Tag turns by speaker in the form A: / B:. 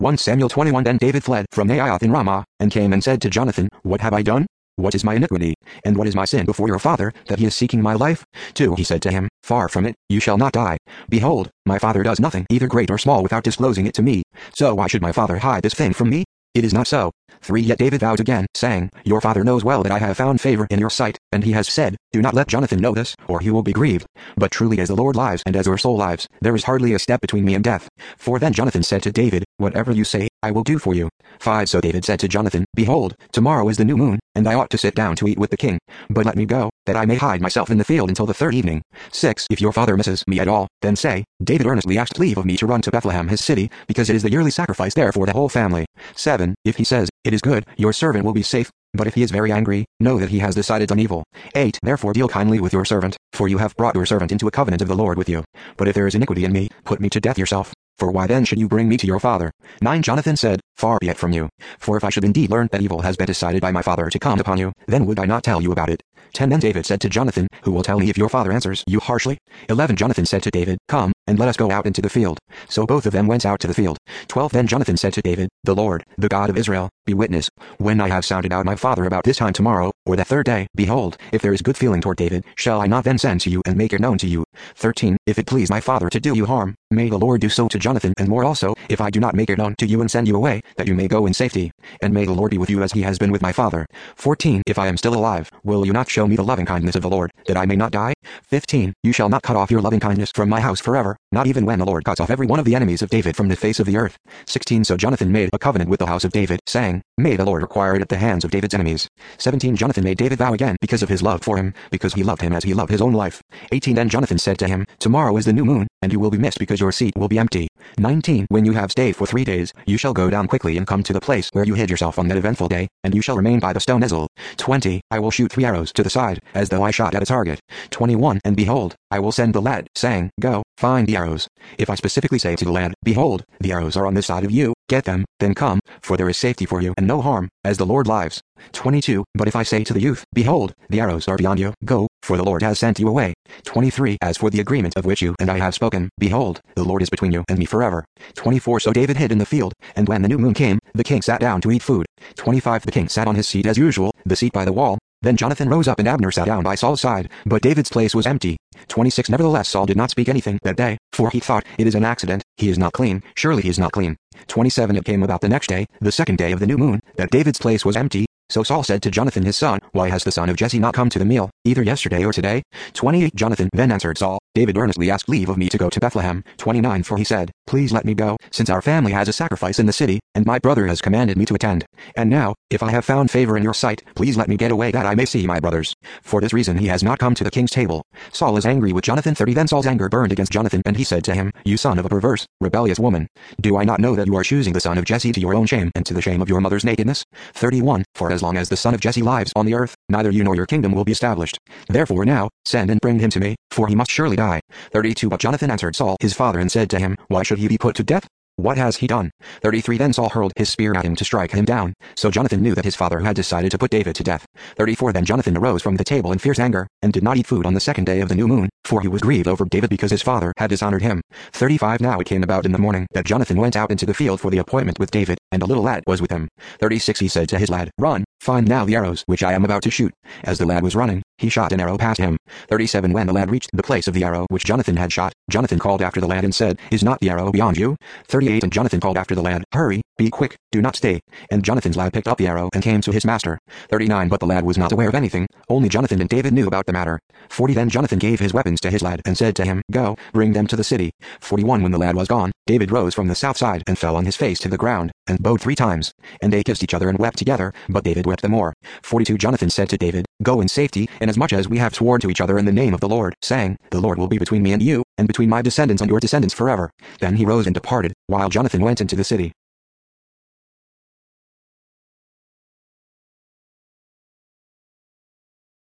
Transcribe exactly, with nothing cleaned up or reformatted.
A: First Samuel twenty-one. Then David fled from Naioth in Ramah, and came and said to Jonathan, What have I done? What is my iniquity, and what is my sin before your father, that he is seeking my life? two. He said to him, Far from it, you shall not die. Behold, my father does nothing, either great or small, without disclosing it to me. So why should my father hide this thing from me? It is not so. three. Yet David vowed again, saying, Your father knows well that I have found favor in your sight, and he has said, Do not let Jonathan know this, or he will be grieved. But truly as the Lord lives, and as your soul lives, there is hardly a step between me and death. four. Then Jonathan said to David, Whatever you say, I will do for you. five. So David said to Jonathan, Behold, tomorrow is the new moon, and I ought to sit down to eat with the king. But let me go, that I may hide myself in the field until the third evening. six. If your father misses me at all, then say, David earnestly asked leave of me to run to Bethlehem his city, because it is the yearly sacrifice there for the whole family. seven. If he says, It is good, your servant will be safe. But if he is very angry, know that he has decided on evil. eight. Therefore deal kindly with your servant, for you have brought your servant into a covenant of the Lord with you. But if there is iniquity in me, put me to death yourself. For why then should you bring me to your father? nine. Jonathan said, Far be it from you. For if I should indeed learn that evil has been decided by my father to come upon you, then would I not tell you about it. ten. Then David said to Jonathan, Who will tell me if your father answers you harshly? eleven. Jonathan said to David, Come, and let us go out into the field. So both of them went out to the field. twelve. Then Jonathan said to David, The Lord, the God of Israel, be witness, when I have sounded out my father about this time tomorrow, or the third day, behold, if there is good feeling toward David, shall I not then send to you and make it known to you? thirteen. If it please my father to do you harm, may the Lord do so to Jonathan, and more also, if I do not make it known to you and send you away, that you may go in safety. And may the Lord be with you as he has been with my father. fourteen. If I am still alive, will you not show me the loving kindness of the Lord, that I may not die? fifteen. You shall not cut off your loving kindness from my house forever, not even when the Lord cuts off every one of the enemies of David from the face of the earth. sixteen. So Jonathan made a covenant with the house of David, saying, May the Lord require it at the hands of David's enemies. seventeen. Jonathan made David vow again, because of his love for him, because he loved him as he loved his own life. eighteen. Then Jonathan said to him, Tomorrow is the new moon, and you will be missed because your seat will be empty. nineteen. When you have stayed for three days, you shall go down quickly and come to the place where you hid yourself on that eventful day, and you shall remain by the stone Ezel. twenty. I will shoot three arrows to the side, as though I shot at a target. twenty-one. And behold, I will send the lad, saying, Go, find the arrows. If I specifically say to the lad, Behold, the arrows are on this side of you, get them, then come, for there is safety for you and no harm, as the Lord lives. twenty-two. But if I say to the youth, Behold, the arrows are beyond you, go, for the Lord has sent you away. twenty-three. As for the agreement of which you and I have spoken, behold, the Lord is between you and me forever. twenty-four. So David hid in the field, and when the new moon came, the king sat down to eat food. twenty-five. The king sat on his seat as usual, the seat by the wall. Then Jonathan rose up and Abner sat down by Saul's side, but David's place was empty. twenty-six. Nevertheless Saul did not speak anything that day, for he thought, It is an accident, he is not clean, surely he is not clean. twenty-seven. It came about the next day, the second day of the new moon, that David's place was empty. So Saul said to Jonathan his son, Why has the son of Jesse not come to the meal, either yesterday or today? twenty-eight. Jonathan then answered Saul, David earnestly asked leave of me to go to Bethlehem. twenty-nine. For he said, Please let me go, since our family has a sacrifice in the city, and my brother has commanded me to attend. And now, if I have found favor in your sight, please let me get away that I may see my brothers. For this reason he has not come to the king's table. Saul is angry with Jonathan. thirty. Then Saul's anger burned against Jonathan, and he said to him, You son of a perverse, rebellious woman, do I not know that you are choosing the son of Jesse to your own shame and to the shame of your mother's nakedness? thirty-one. For as long as the son of Jesse lives on the earth, neither you nor your kingdom will be established. Therefore now, send and bring him to me, for he must surely die. thirty-two. But Jonathan answered Saul his father and said to him, Why should he be put to death? What has he done? thirty-three. Then Saul hurled his spear at him to strike him down. So Jonathan knew that his father had decided to put David to death. thirty-four. Then Jonathan arose from the table in fierce anger, and did not eat food on the second day of the new moon, for he was grieved over David because his father had dishonored him. thirty-five. Now it came about in the morning that Jonathan went out into the field for the appointment with David, and a little lad was with him. thirty-six. He said to his lad, Run, find now the arrows which I am about to shoot. As the lad was running, he shot an arrow past him. thirty-seven. When the lad reached the place of the arrow which Jonathan had shot, Jonathan called after the lad and said, Is not the arrow beyond you? thirty-eight. And Jonathan called after the lad, Hurry, be quick, do not stay. And Jonathan's lad picked up the arrow and came to his master. thirty-nine. But the lad was not aware of anything, only Jonathan and David knew about the matter. forty. Then Jonathan gave his weapons to his lad and said to him, Go, bring them to the city. forty-one. When the lad was gone, David rose from the south side and fell on his face to the ground, and bowed three times. And they kissed each other and wept together, but David wept the more. forty-two. Jonathan said to David, Go in safety, inasmuch as we have sworn to each other in the name of the Lord, saying, The Lord will be between me and you, and between my descendants and your descendants forever. Then he rose and departed, while Jonathan went into the city.